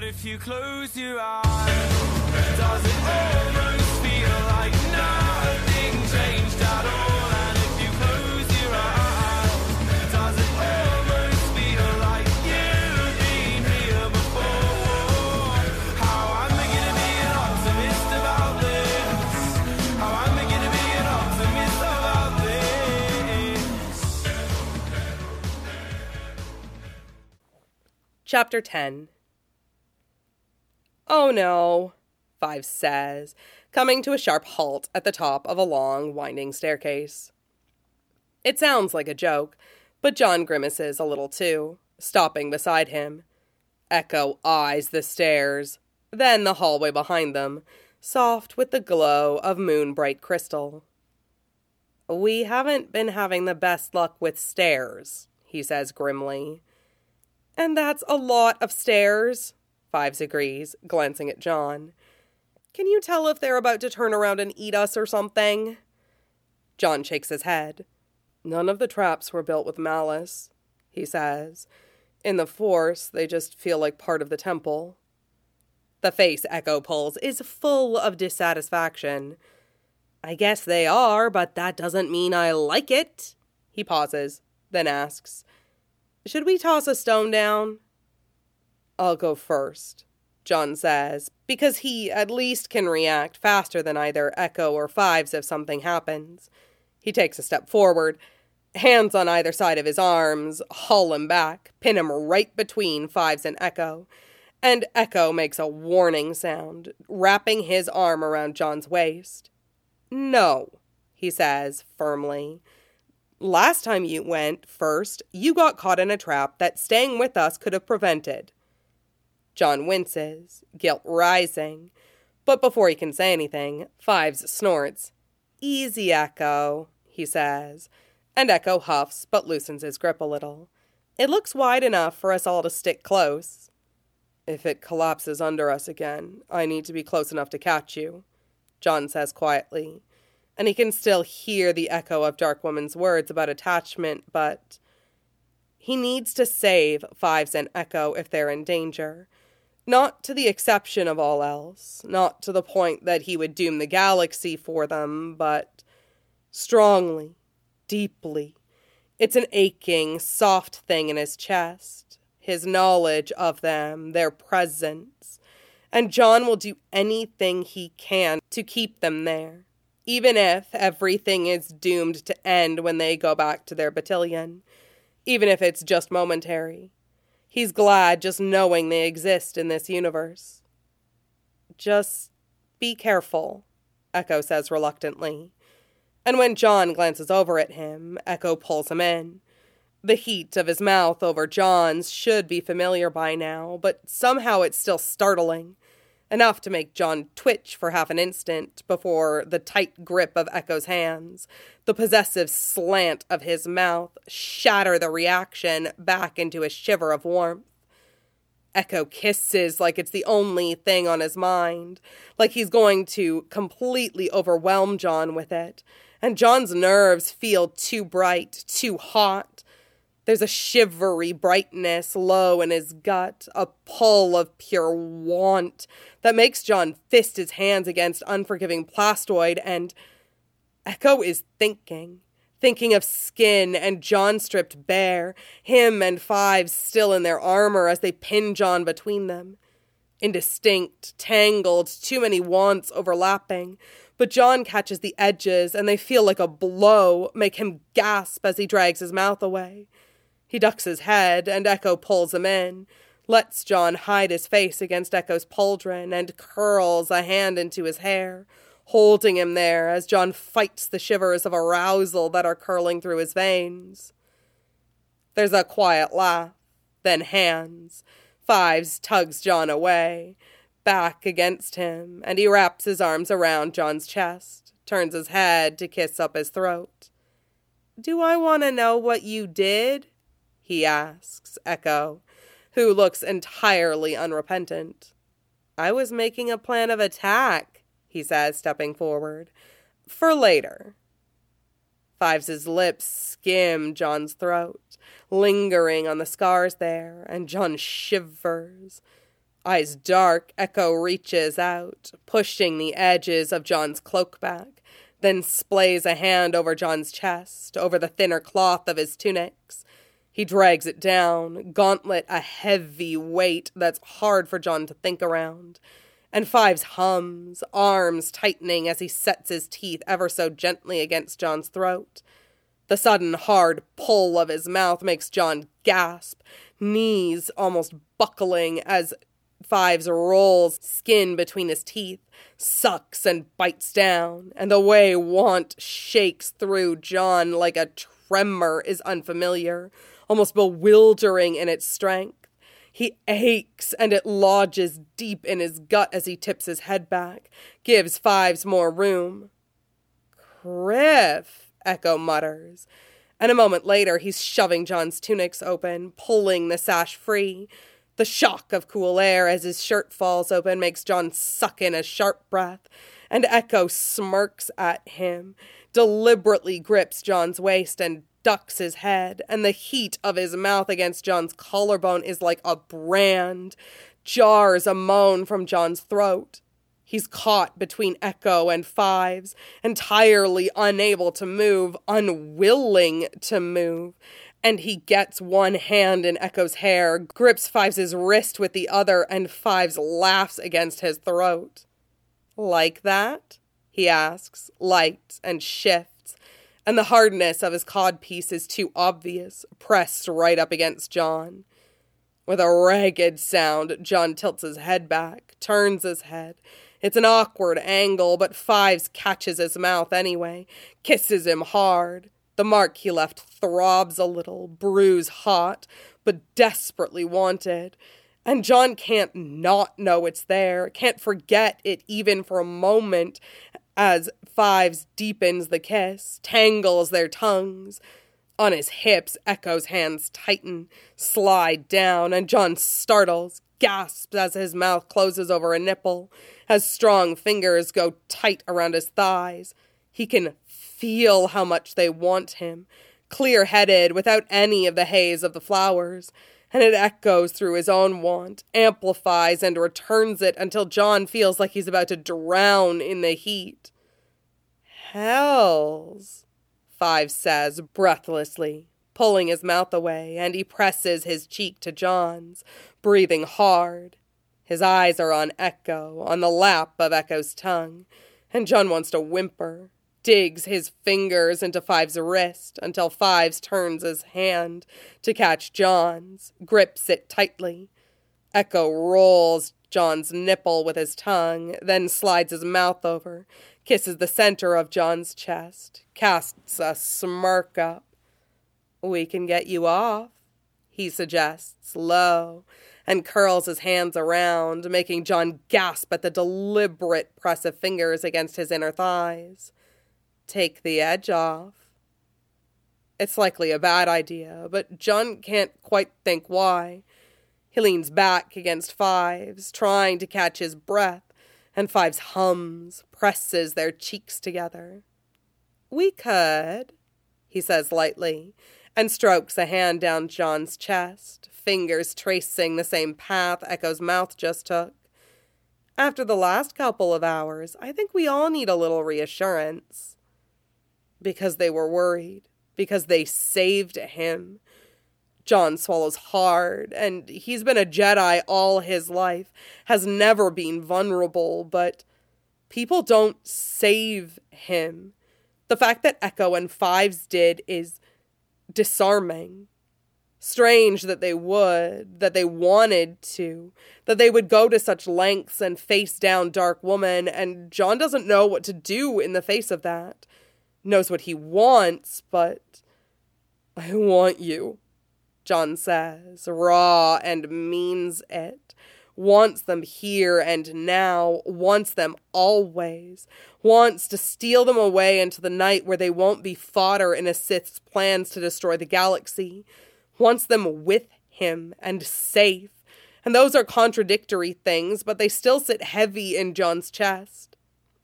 But if you close your eyes, does it almost feel like nothing changed at all? And if you close your eyes, does it almost feel like you've been here before? How am I gonna be an optimist about this? How am I gonna be an optimist about this? Chapter 10. "Oh no," Fives says, coming to a sharp halt at the top of a long, winding staircase. It sounds like a joke, but John grimaces a little too, stopping beside him. Echo eyes the stairs, then the hallway behind them, soft with the glow of moon-bright crystal. "We haven't been having the best luck with stairs," he says grimly. "And that's a lot of stairs," Fives agrees, glancing at John. "Can you tell if they're about to turn around and eat us or something?" John shakes his head. "None of the traps were built with malice," he says. "In the Force, they just feel like part of the temple." The face Echo pulls is full of dissatisfaction. "I guess they are, but that doesn't mean I like it." He pauses, then asks, "Should we toss a stone down?" "I'll go first," John says, because he at least can react faster than either Echo or Fives if something happens. He takes a step forward, hands on either side of his arms, haul him back, pin him right between Fives and Echo, and Echo makes a warning sound, wrapping his arm around John's waist. "No," he says firmly. "Last time you went first, you got caught in a trap that staying with us could have prevented." John winces, guilt rising, but before he can say anything, Fives snorts. "Easy, Echo," he says, and Echo huffs but loosens his grip a little. "It looks wide enough for us all to stick close." "If it collapses under us again, I need to be close enough to catch you," John says quietly, and he can still hear the echo of Darkwoman's words about attachment, but he needs to save Fives and Echo if they're in danger. Not to the exception of all else, not to the point that he would doom the galaxy for them, but strongly, deeply. It's an aching, soft thing in his chest, his knowledge of them, their presence, and John will do anything he can to keep them there, even if everything is doomed to end when they go back to their battalion, even if it's just momentary. He's glad just knowing they exist in this universe. "Just be careful," Echo says reluctantly. And when John glances over at him, Echo pulls him in. The heat of his mouth over John's should be familiar by now, but somehow it's still startling. Enough to make John twitch for half an instant before the tight grip of Echo's hands, the possessive slant of his mouth, shatter the reaction back into a shiver of warmth. Echo kisses like it's the only thing on his mind, like he's going to completely overwhelm John with it, and John's nerves feel too bright, too hot. There's a shivery brightness low in his gut, a pull of pure want that makes John fist his hands against unforgiving plastoid, and Echo is thinking of Skin and John stripped bare, him and Fives still in their armor as they pin John between them. Indistinct, tangled, too many wants overlapping, but John catches the edges and they feel like a blow, make him gasp as he drags his mouth away. He ducks his head, and Echo pulls him in, lets John hide his face against Echo's pauldron, and curls a hand into his hair, holding him there as John fights the shivers of arousal that are curling through his veins. There's a quiet laugh, then hands. Fives tugs John away, back against him, and he wraps his arms around John's chest, turns his head to kiss up his throat. "Do I want to know what you did?" he asks Echo, who looks entirely unrepentant. "I was making a plan of attack," he says, stepping forward. "For later." Fives' lips skim John's throat, lingering on the scars there, and John shivers. Eyes dark, Echo reaches out, pushing the edges of John's cloak back, then splays a hand over John's chest, over the thinner cloth of his tunics. He drags it down, gauntlet a heavy weight that's hard for John to think around. And Fives hums, arms tightening as he sets his teeth ever so gently against John's throat. The sudden hard pull of his mouth makes John gasp, knees almost buckling as Fives rolls skin between his teeth, sucks and bites down, and the way want shakes through John like a tremor is unfamiliar, almost bewildering in its strength. He aches, and it lodges deep in his gut as he tips his head back, gives Fives more room. "Criff," Echo mutters, and a moment later he's shoving John's tunics open, pulling the sash free. The shock of cool air as his shirt falls open makes John suck in a sharp breath, and Echo smirks at him, deliberately grips John's waist and ducks his head, and the heat of his mouth against John's collarbone is like a brand, jars a moan from John's throat. He's caught between Echo and Fives, entirely unable to move, unwilling to move, and he gets one hand in Echo's hair, grips Fives' wrist with the other, and Fives laughs against his throat. "Like that?" he asks, light and shifts, and the hardness of his codpiece is too obvious, pressed right up against John. With a ragged sound, John tilts his head back, turns his head. It's an awkward angle, but Fives catches his mouth anyway, kisses him hard. The mark he left throbs a little, bruise hot, but desperately wanted. And John can't not know it's there, can't forget it even for a moment, as Fives deepens the kiss, tangles their tongues. On his hips, Echo's hands tighten, slide down, and John startles, gasps as his mouth closes over a nipple, as strong fingers go tight around his thighs. He can feel how much they want him, clear-headed, without any of the haze of the flowers, and it echoes through his own want, amplifies and returns it until John feels like he's about to drown in the heat. "Hells," Fives says breathlessly, pulling his mouth away, and he presses his cheek to John's, breathing hard. His eyes are on Echo, on the lap of Echo's tongue, and John wants to whimper, digs his fingers into Fives' wrist until Fives turns his hand to catch John's, grips it tightly. Echo rolls John's nipple with his tongue, then slides his mouth over, kisses the center of John's chest, casts a smirk up. "We can get you off," he suggests, low, and curls his hands around, making John gasp at the deliberate press of fingers against his inner thighs. "Take the edge off." It's likely a bad idea, but John can't quite think why. He leans back against Fives, trying to catch his breath, and Fives hums, presses their cheeks together. "We could," he says lightly, and strokes a hand down John's chest, fingers tracing the same path Echo's mouth just took. "After the last couple of hours, I think we all need a little reassurance." Because they were worried, because they saved him. John swallows hard, and he's been a Jedi all his life, has never been vulnerable, but people don't save him. The fact that Echo and Fives did is disarming. Strange that they would, that they wanted to, that they would go to such lengths and face down Dark Woman, and John doesn't know what to do in the face of that. Knows what he wants, but "I want you," John says, raw and means it. Wants them here and now, wants them always, wants to steal them away into the night where they won't be fodder in a Sith's plans to destroy the galaxy, wants them with him and safe, and those are contradictory things, but they still sit heavy in John's chest.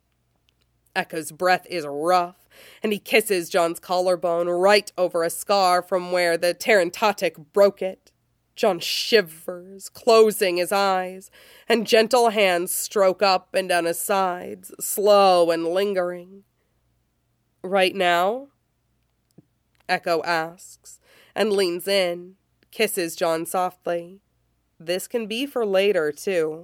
Echo's breath is rough, and he kisses John's collarbone right over a scar from where the Tarantatic broke it. John shivers, closing his eyes, and gentle hands stroke up and down his sides, slow and lingering. "Right now?" Echo asks, and leans in, kisses John softly. This can be for later, too.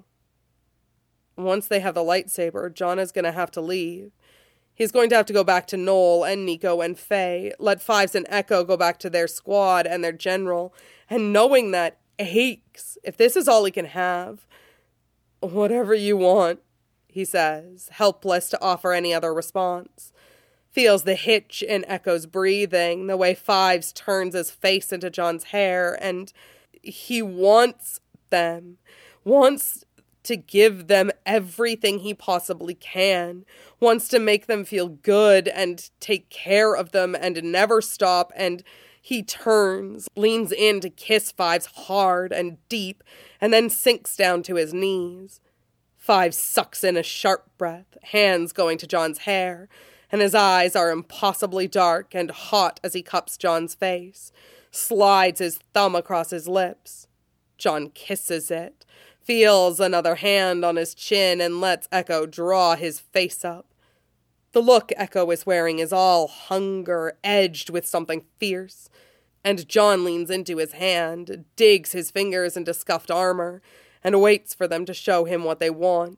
Once they have the lightsaber, John is going to have to leave. He's going to have to go back to Noel and Nico and Faye, let Fives and Echo go back to their squad and their general, and knowing that aches if this is all he can have. "Whatever you want," he says, helpless to offer any other response. Feels the hitch in Echo's breathing, the way Fives turns his face into John's hair, and he wants them, wants to give them everything he possibly can, wants to make them feel good and take care of them and never stop, and he turns, leans in to kiss Fives hard and deep, and then sinks down to his knees. Fives sucks in a sharp breath, hands going to John's hair, and his eyes are impossibly dark and hot as he cups John's face, slides his thumb across his lips. John kisses it, feels another hand on his chin, and lets Echo draw his face up. The look Echo is wearing is all hunger, edged with something fierce, and John leans into his hand, digs his fingers into scuffed armor, and waits for them to show him what they want.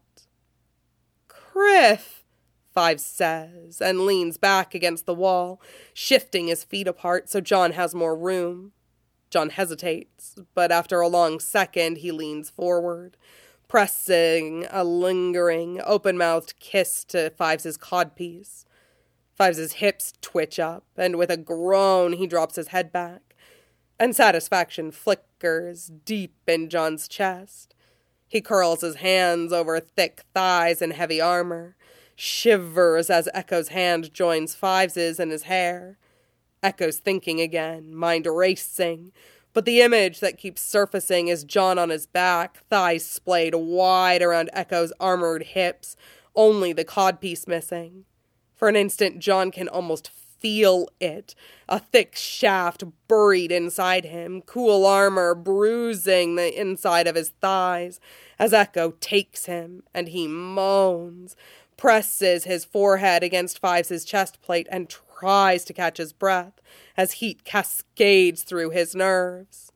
"Criff," Fives says, and leans back against the wall, shifting his feet apart so John has more room. John hesitates, but after a long second, he leans forward, pressing a lingering, open-mouthed kiss to Fives's codpiece. Fives's hips twitch up, and with a groan, he drops his head back, and satisfaction flickers deep in John's chest. He curls his hands over thick thighs and heavy armor, shivers as Echo's hand joins Fives's in his hair. Echo's thinking again, mind racing, but the image that keeps surfacing is John on his back, thighs splayed wide around Echo's armored hips, only the codpiece missing. For an instant, John can almost feel it, a thick shaft buried inside him, cool armor bruising the inside of his thighs, as Echo takes him, and he moans, presses his forehead against Fives's chest plate, and tries to catch his breath as heat cascades through his nerves.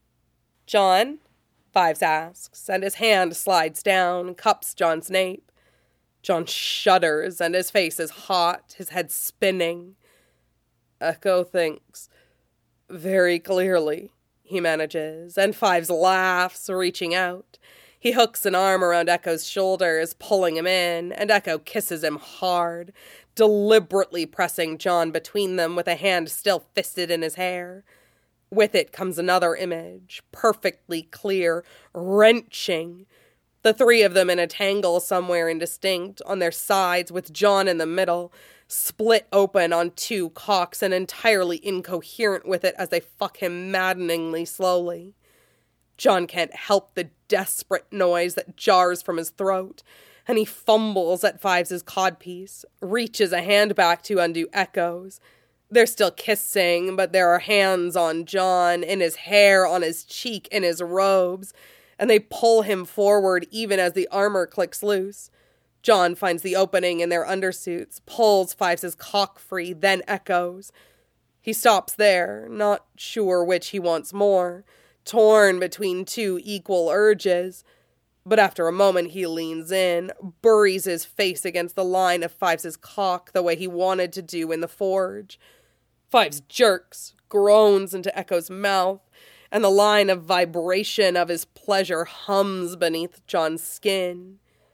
"John?" Fives asks, and his hand slides down, cups John's nape. John shudders, and his face is hot, his head spinning. Echo thinks very clearly, he manages, and Fives laughs, reaching out. He hooks an arm around Echo's shoulders, pulling him in, and Echo kisses him hard, deliberately pressing John between them with a hand still fisted in his hair. With it comes another image, perfectly clear, wrenching. The three of them in a tangle somewhere indistinct, on their sides with John in the middle, split open on two cocks and entirely incoherent with it as they fuck him maddeningly slowly. John can't help the desperate noise that jars from his throat, and he fumbles at Fives's codpiece, reaches a hand back to undo Echo's. They're still kissing, but there are hands on John, in his hair, on his cheek, in his robes, and they pull him forward even as the armor clicks loose. John finds the opening in their undersuits, pulls Fives's cock free, then Echo's. He stops there, not sure which he wants more, torn between two equal urges. But after a moment he leans in, buries his face against the line of Fives's cock the way he wanted to do in the forge. Fives jerks, groans into Echo's mouth, and the line of vibration of his pleasure hums beneath John's skin.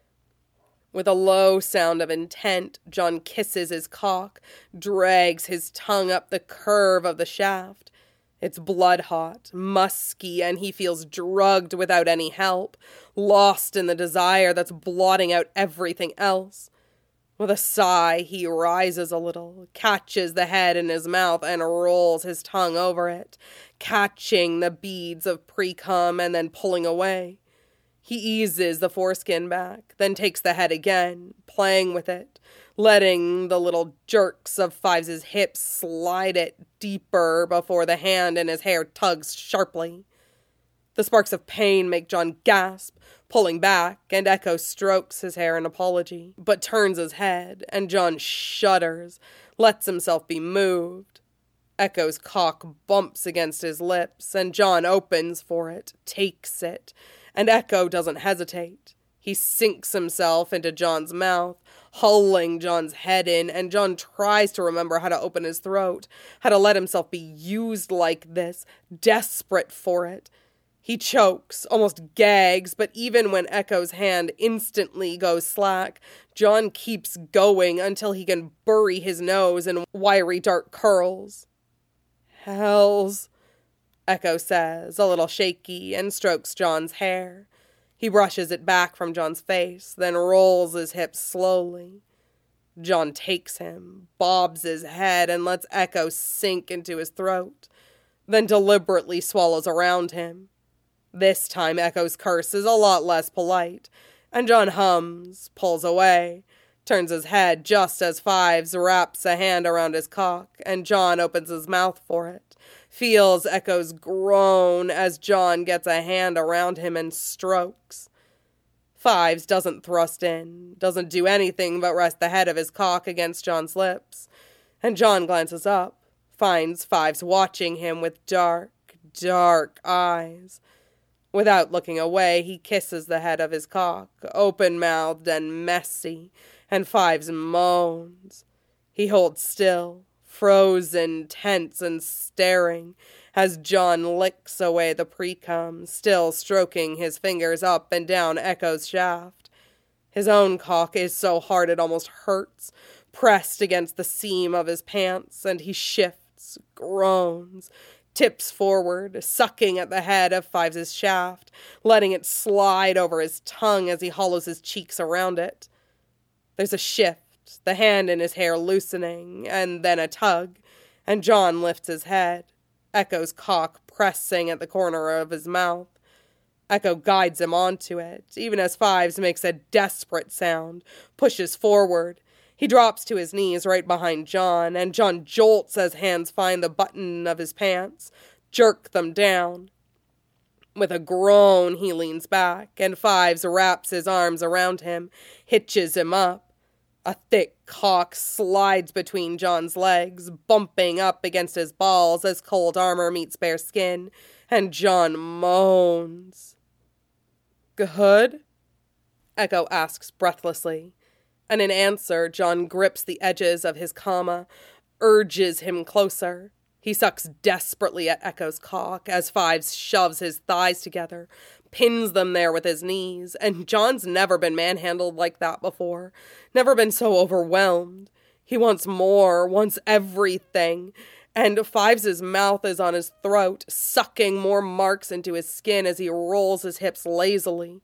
With a low sound of intent, John kisses his cock, drags his tongue up the curve of the shaft. It's blood-hot, musky, and he feels drugged without any help, lost in the desire that's blotting out everything else. With a sigh, he rises a little, catches the head in his mouth, and rolls his tongue over it, catching the beads of pre-cum and then pulling away. He eases the foreskin back, then takes the head again, playing with it, letting the little jerks of Fives's hips slide it deeper before the hand in his hair tugs sharply. The sparks of pain make John gasp, pulling back, and Echo strokes his hair in apology, but turns his head, and John shudders, lets himself be moved. Echo's cock bumps against his lips, and John opens for it, takes it, and Echo doesn't hesitate. He sinks himself into John's mouth, hulling John's head in, and John tries to remember how to open his throat, how to let himself be used like this, desperate for it. He chokes, almost gags, but even when Echo's hand instantly goes slack, John keeps going until he can bury his nose in wiry dark curls. "Hells," Echo says, a little shaky, and strokes John's hair. He brushes it back from John's face, then rolls his hips slowly. John takes him, bobs his head, and lets Echo sink into his throat, then deliberately swallows around him. This time Echo's curse is a lot less polite, and John hums, pulls away, turns his head just as Fives wraps a hand around his cock, and John opens his mouth for it, feels Echo's groan as John gets a hand around him and strokes. Fives doesn't thrust in, doesn't do anything but rest the head of his cock against John's lips, and John glances up, finds Fives watching him with dark, dark eyes. Without looking away, he kisses the head of his cock, open-mouthed and messy, and Fives moans. He holds still, frozen, tense, and staring, as John licks away the pre-cum, still stroking his fingers up and down Echo's shaft. His own cock is so hard it almost hurts, pressed against the seam of his pants, and he shifts, groans, tips forward, sucking at the head of Fives' shaft, letting it slide over his tongue as he hollows his cheeks around it. There's a shift, the hand in his hair loosening, and then a tug, and John lifts his head, Echo's cock pressing at the corner of his mouth. Echo guides him onto it, even as Fives makes a desperate sound, pushes forward. He drops to his knees right behind John, and John jolts as hands find the button of his pants, jerk them down. With a groan, he leans back, and Fives wraps his arms around him, hitches him up. A thick cock slides between John's legs, bumping up against his balls as cold armor meets bare skin, and John moans. "Good?" Echo asks breathlessly. And in answer, John grips the edges of his comma, urges him closer. He sucks desperately at Echo's cock as Fives shoves his thighs together, pins them there with his knees, and John's never been manhandled like that before, never been so overwhelmed. He wants more, wants everything, and Fives' mouth is on his throat, sucking more marks into his skin as he rolls his hips lazily.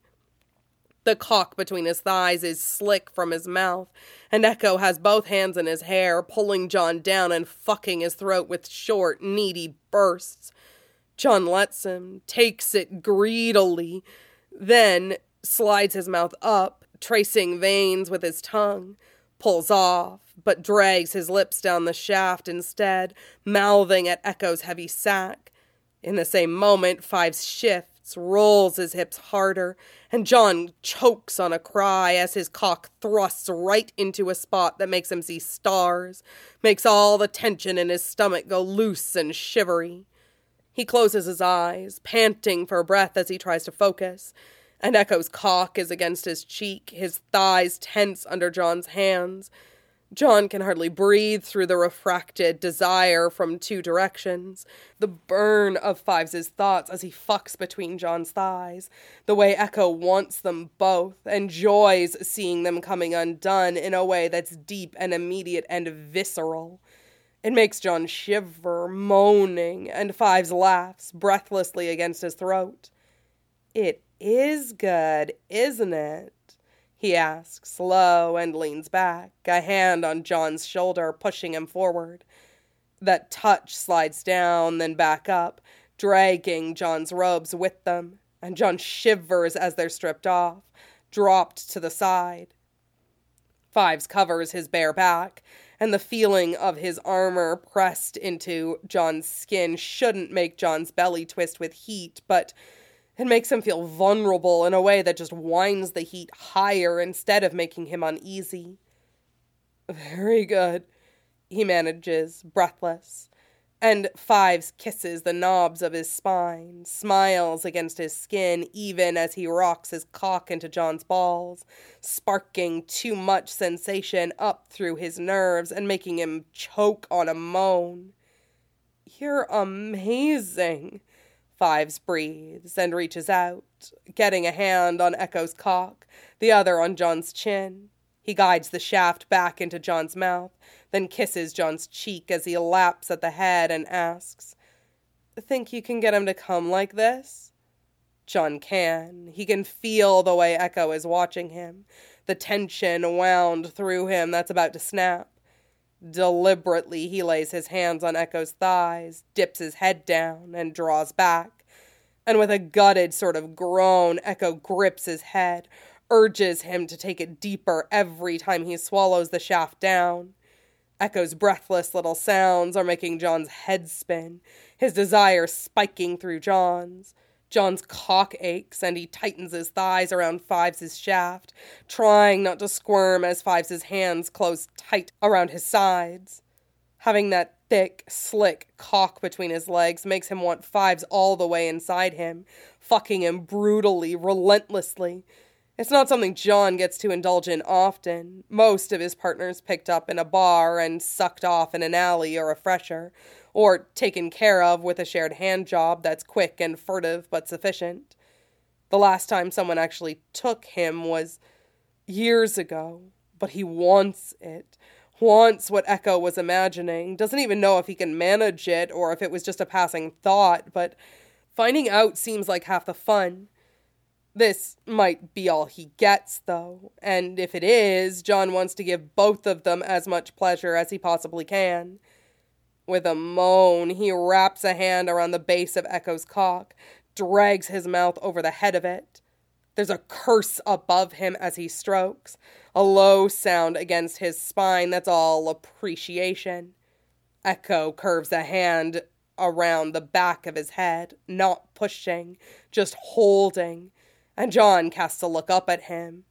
The cock between his thighs is slick from his mouth, and Echo has both hands in his hair, pulling John down and fucking his throat with short, needy bursts. John lets him, takes it greedily, then slides his mouth up, tracing veins with his tongue, pulls off, but drags his lips down the shaft instead, mouthing at Echo's heavy sack. In the same moment, Fives shifts, rolls his hips harder, and John chokes on a cry as his cock thrusts right into a spot that makes him see stars, makes all the tension in his stomach go loose and shivery. He closes his eyes, panting for breath as he tries to focus, and Echo's cock is against his cheek, his thighs tense under John's hands. John can hardly breathe through the refracted desire from two directions, the burn of Fives' thoughts as he fucks between John's thighs, the way Echo wants them both, enjoys seeing them coming undone in a way that's deep and immediate and visceral. It makes John shiver, moaning, and Fives laughs breathlessly against his throat. "It is good, isn't it?" he asks, low, and leans back, a hand on John's shoulder, pushing him forward. That touch slides down, then back up, dragging John's robes with them, and John shivers as they're stripped off, dropped to the side. Fives covers his bare back, and the feeling of his armor pressed into John's skin shouldn't make John's belly twist with heat, but It makes him feel vulnerable in a way that just winds the heat higher instead of making him uneasy. Very good, he manages, breathless, and Fives kisses the knobs of his spine, smiles against his skin even as he rocks his cock into John's balls, sparking too much sensation up through his nerves and making him choke on a moan. You're amazing, Fives breathes and reaches out, getting a hand on Echo's cock, the other on John's chin. He guides the shaft back into John's mouth, then kisses John's cheek as he laps at the head and asks, Think you can get him to come like this? John can. He can feel the way Echo is watching him, the tension wound through him that's about to snap. Deliberately, he lays his hands on Echo's thighs, dips his head down, and draws back. And with a gutted sort of groan, Echo grips his head, urges him to take it deeper every time he swallows the shaft down. Echo's breathless little sounds are making John's head spin, his desire spiking through John's. John's cock aches, and he tightens his thighs around Fives' shaft, trying not to squirm as Fives' hands close tight around his sides. Having that thick, slick cock between his legs makes him want Fives all the way inside him, fucking him brutally, relentlessly. It's not something John gets to indulge in often. Most of his partners picked up in a bar and sucked off in an alley or a fresher, or taken care of with a shared hand job that's quick and furtive but sufficient. The last time someone actually took him was years ago, but he wants it. Wants what Echo was imagining. Doesn't even know if he can manage it or if it was just a passing thought, but finding out seems like half the fun. This might be all he gets, though, and if it is, John wants to give both of them as much pleasure as he possibly can. With a moan, he wraps a hand around the base of Echo's cock, drags his mouth over the head of it. There's a curse above him as he strokes, a low sound against his spine that's all appreciation. Echo curves a hand around the back of his head, not pushing, just holding, and John casts a look up at him.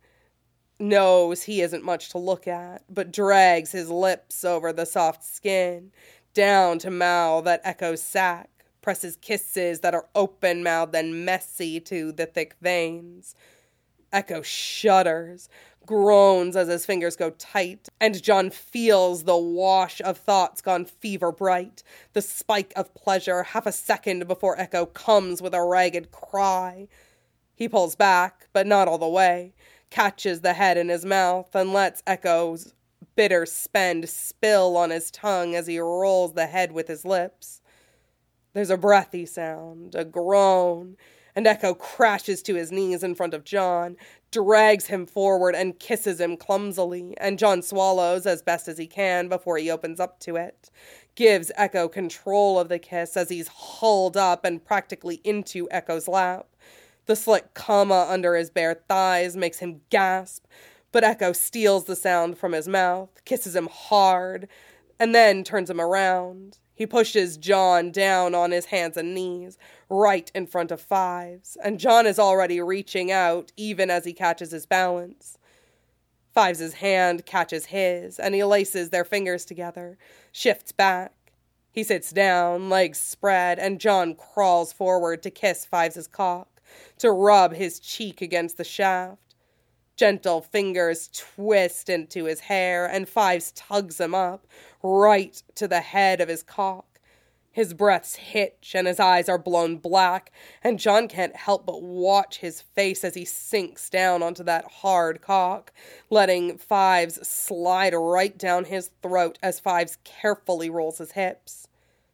Knows he isn't much to look at, but drags his lips over the soft skin, down to mouth at Echo's sack, presses kisses that are open-mouthed and messy to the thick veins. Echo shudders, groans as his fingers go tight, and John feels the wash of thoughts gone fever bright, the spike of pleasure half a second before Echo comes with a ragged cry. He pulls back, but not all the way, catches the head in his mouth, and lets Echo's bitter spend spill on his tongue as he rolls the head with his lips. There's a breathy sound, a groan, and Echo crashes to his knees in front of John, drags him forward and kisses him clumsily, and John swallows as best as he can before he opens up to it. Gives Echo control of the kiss as he's hauled up and practically into Echo's lap. The slick comma under his bare thighs makes him gasp, but Echo steals the sound from his mouth, kisses him hard, and then turns him around. He pushes John down on his hands and knees, right in front of Fives, and John is already reaching out, even as he catches his balance. Fives' hand catches his, and he laces their fingers together, shifts back. He sits down, legs spread, and John crawls forward to kiss Fives' cock, to rub his cheek against the shaft. Gentle fingers twist into his hair, and Fives tugs him up, right to the head of his cock. His breaths hitch, and his eyes are blown black, and John can't help but watch his face as he sinks down onto that hard cock, letting Fives slide right down his throat as Fives carefully rolls his hips.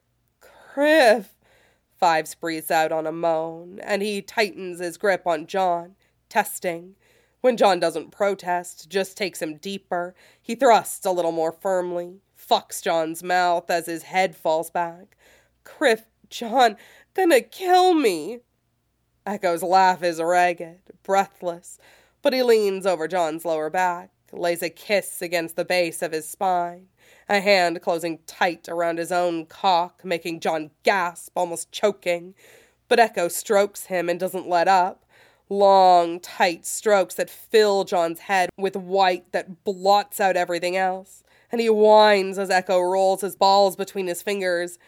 "Criff," Fives breathes out on a moan, and he tightens his grip on John, testing. When John doesn't protest, just takes him deeper, he thrusts a little more firmly, fucks John's mouth as his head falls back. "Criff, John, gonna kill me." Echo's laugh is ragged, breathless, but he leans over John's lower back, lays a kiss against the base of his spine, a hand closing tight around his own cock, making John gasp, almost choking. But Echo strokes him and doesn't let up. Long, tight strokes that fill John's head with white that blots out everything else. And he whines as Echo rolls his balls between his fingers,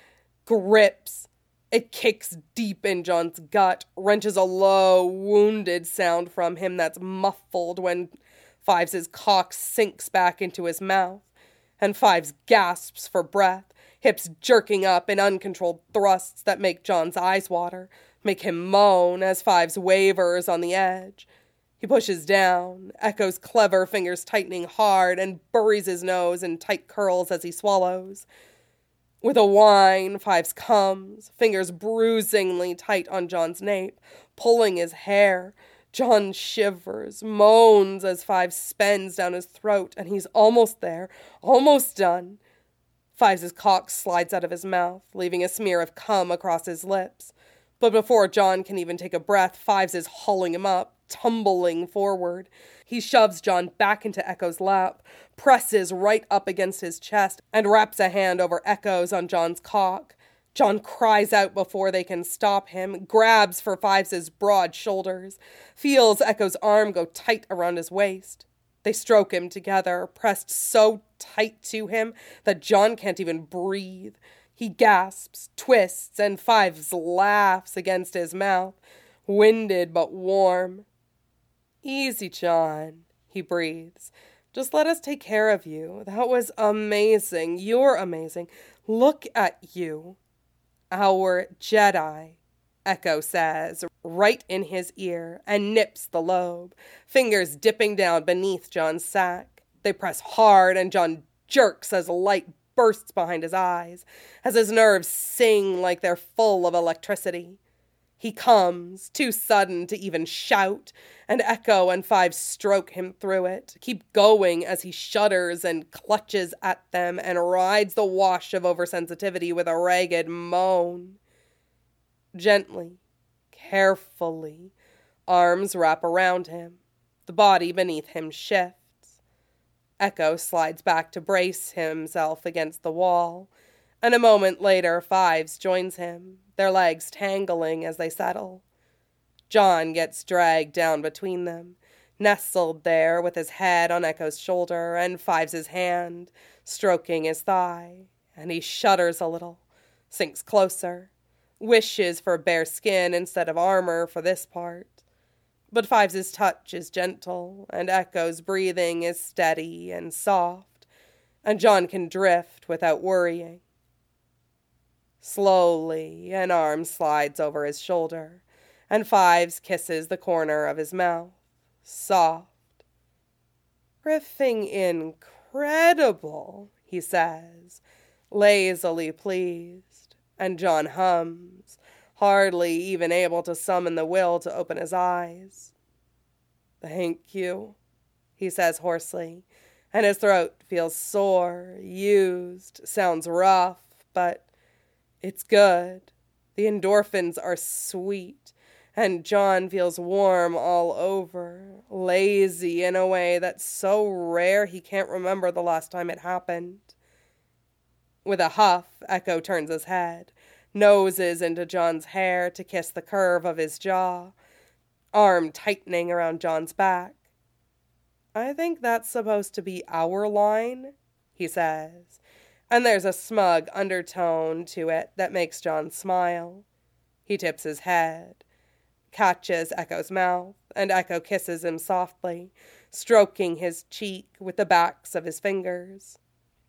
grips. It kicks deep in John's gut, wrenches a low, wounded sound from him that's muffled when Fives' cock sinks back into his mouth, and Fives gasps for breath, hips jerking up in uncontrolled thrusts that make John's eyes water, make him moan as Fives wavers on the edge. He pushes down, Echo's clever fingers tightening hard, and buries his nose in tight curls as he swallows. With a whine, Fives comes, fingers bruisingly tight on John's nape, pulling his hair. John shivers, moans as Fives spins down his throat, and he's almost there, almost done. Fives' cock slides out of his mouth, leaving a smear of cum across his lips. But before John can even take a breath, Fives is hauling him up, tumbling forward. He shoves John back into Echo's lap, presses right up against his chest, and wraps a hand over Echo's on John's cock. John cries out before they can stop him, grabs for Fives' broad shoulders, feels Echo's arm go tight around his waist. They stroke him together, pressed so tight to him that John can't even breathe. He gasps, twists, and Fives laughs against his mouth, winded but warm. "Easy, John," he breathes. "Just let us take care of you. That was amazing. You're amazing. Look at you." "Our Jedi," Echo says, right in his ear, and nips the lobe, fingers dipping down beneath John's sack. They press hard, and John jerks as light bursts behind his eyes, as his nerves sing like they're full of electricity. He comes, too sudden to even shout, and Echo and Fives stroke him through it, keep going as he shudders and clutches at them and rides the wash of oversensitivity with a ragged moan. Gently, carefully, arms wrap around him. The body beneath him shifts. Echo slides back to brace himself against the wall, and a moment later Fives joins him, their legs tangling as they settle. John gets dragged down between them, nestled there with his head on Echo's shoulder and Fives' hand stroking his thigh, and he shudders a little, sinks closer, wishes for bare skin instead of armor for this part. But Fives' touch is gentle, and Echo's breathing is steady and soft, and John can drift without worrying. Slowly, an arm slides over his shoulder, and Fives kisses the corner of his mouth, soft. "Riffing incredible," he says, lazily pleased, and John hums, hardly even able to summon the will to open his eyes. "Thank you," he says hoarsely, and his throat feels sore, used, sounds rough, but it's good. The endorphins are sweet, and John feels warm all over, lazy in a way that's so rare he can't remember the last time it happened. With a huff, Echo turns his head, noses into John's hair to kiss the curve of his jaw, arm tightening around John's back. "I think that's supposed to be our line," he says, and there's a smug undertone to it that makes John smile. He tips his head, catches Echo's mouth, and Echo kisses him softly, stroking his cheek with the backs of his fingers.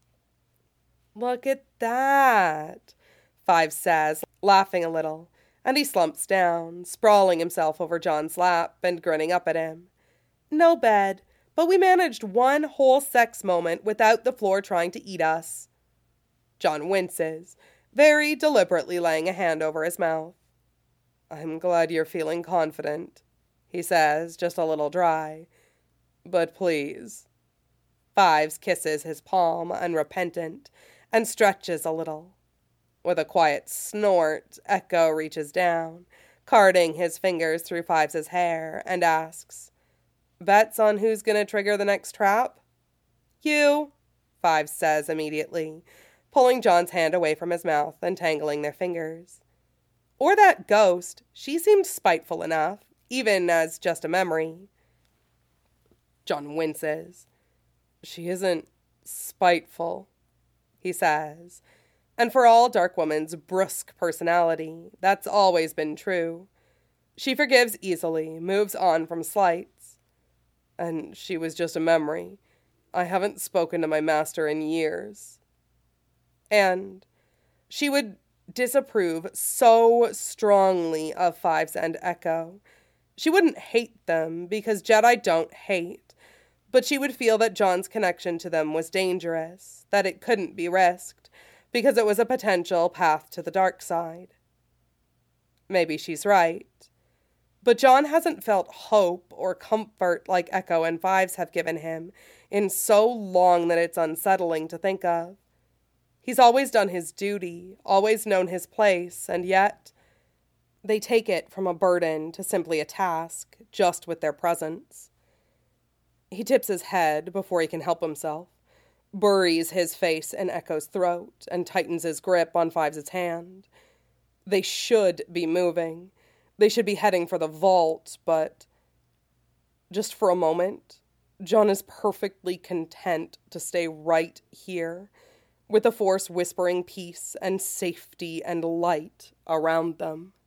"Look at that," Fives says, laughing a little, and he slumps down, sprawling himself over John's lap and grinning up at him. "No bed, but we managed one whole sex moment without the floor trying to eat us." John winces, very deliberately laying a hand over his mouth. "I'm glad you're feeling confident," he says, just a little dry. "But please." Fives kisses his palm, unrepentant, and stretches a little. With a quiet snort, Echo reaches down, carting his fingers through Fives' hair, and asks, "Bets on who's gonna trigger the next trap?" "You," Fives says immediately, pulling John's hand away from his mouth and tangling their fingers. Or that ghost. She seemed spiteful enough, even as just a memory. John winces. She isn't spiteful, he says. And for all Dark Woman's brusque personality, that's always been true. She forgives easily, moves on from slights. And she was just a memory. I haven't spoken to my master in years. And she would disapprove so strongly of Fives and Echo. She wouldn't hate them, because Jedi don't hate, but she would feel that John's connection to them was dangerous, that it couldn't be risked, because it was a potential path to the dark side. Maybe she's right. But John hasn't felt hope or comfort like Echo and Fives have given him in so long that it's unsettling to think of. He's always done his duty, always known his place, and yet they take it from a burden to simply a task, just with their presence. He tips his head before he can help himself, buries his face in Echo's throat, and tightens his grip on Fives' hand. They should be moving. They should be heading for the vault, but just for a moment, John is perfectly content to stay right here, with the Force whispering peace and safety and light around them.